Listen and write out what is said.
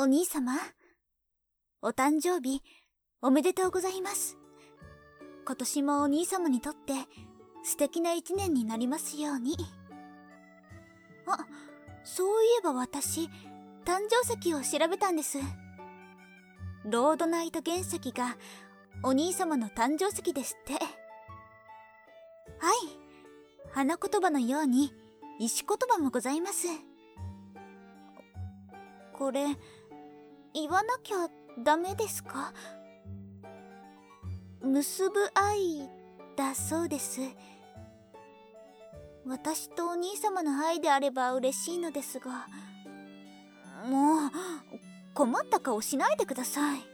お兄様、お誕生日おめでとうございます。今年もお兄様にとって素敵な一年になりますように。あ、そういえば私、誕生石を調べたんです。ロードナイト原石がお兄様の誕生石ですって。はい、花言葉のように石言葉もございます。これ言わなきゃダメですか？結ぶ愛だそうです。私とお兄様の愛であれば嬉しいのですが。もう困った顔しないでください。